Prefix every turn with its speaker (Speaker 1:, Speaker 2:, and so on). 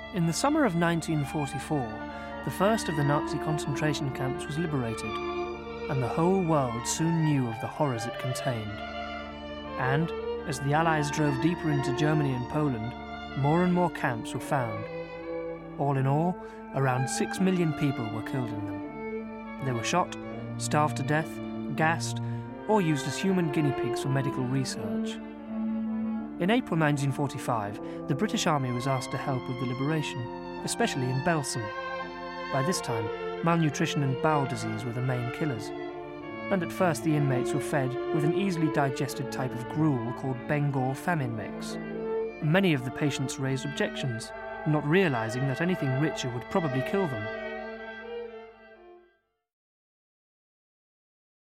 Speaker 1: In the summer of 1944, the first of the Nazi concentration camps was liberated, and the whole world soon knew of the horrors it contained. And, as the Allies drove deeper into Germany and Poland, more and more camps were found. All in all, around 6 million people were killed in them. They were shot, starved to death, gassed, or used as human guinea pigs for medical research. In April 1945, the British Army was asked to help with the liberation, especially in Belsen. By this time, malnutrition and bowel disease were the main killers. And at first the inmates were fed with an easily digested type of gruel called Bengal famine mix. Many of the patients raised objections, not realising that anything richer would probably kill them.